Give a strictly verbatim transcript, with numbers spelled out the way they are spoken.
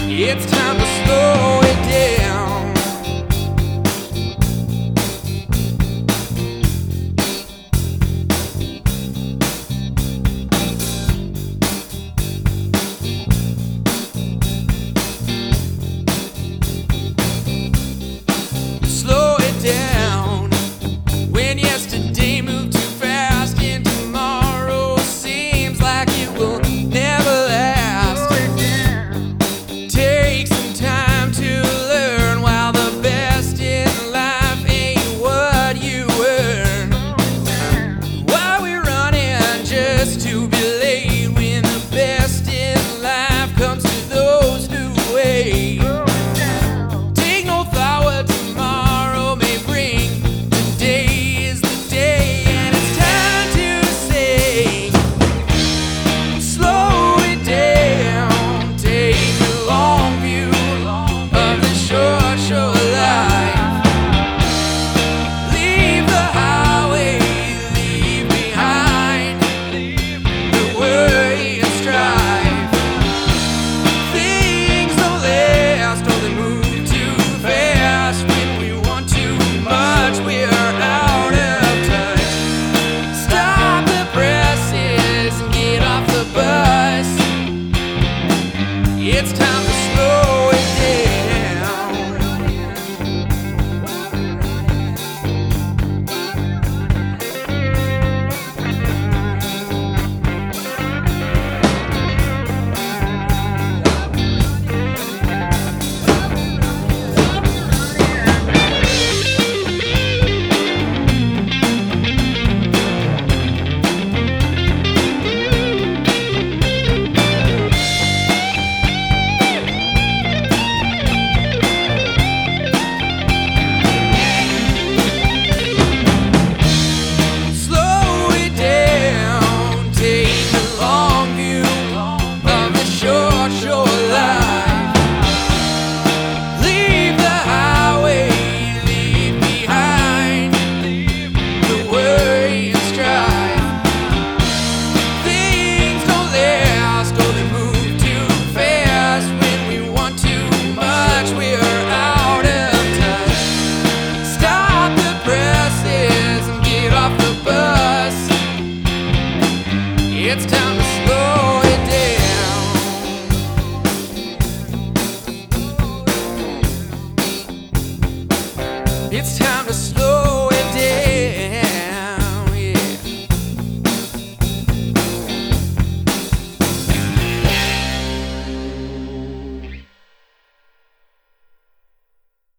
It's time to slow it down. Slow it down. When yesterday moved too fast and tomorrow seems like it will never last. Take some time to learn while the best in life ain't what you earn. Why we running just to be late when the best in life comes to those who wait? Take no thought what tomorrow may bring. Today is the day, and it's time to say, slow it down. Take a long view of the short, short life. Leave the highway, leave behind the worry and strife. Things don't last, or they move too fast. When we want too much, we're out of touch. Stop the presses and get off the bus. It's time